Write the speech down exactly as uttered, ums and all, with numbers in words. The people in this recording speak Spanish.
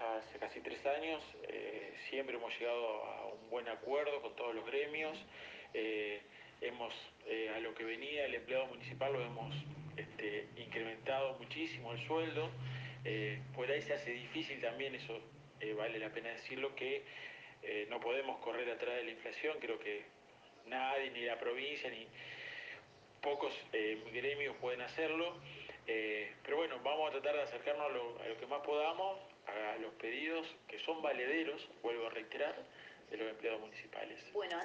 ya hace casi tres años, eh, siempre hemos llegado a un buen acuerdo con todos los gremios. Eh, hemos, eh, a lo que venía el empleado municipal lo hemos este, incrementado muchísimo el sueldo. Eh, por ahí se hace difícil también, eso eh, vale la pena decirlo, que eh, no podemos correr atrás de la inflación. Creo que nadie, ni la provincia, ni pocos eh, gremios pueden hacerlo. Eh, pero bueno, vamos a tratar de acercarnos a lo, a lo que más podamos, a los pedidos que son valederos, vuelvo a reiterar, de los empleados municipales. Bueno,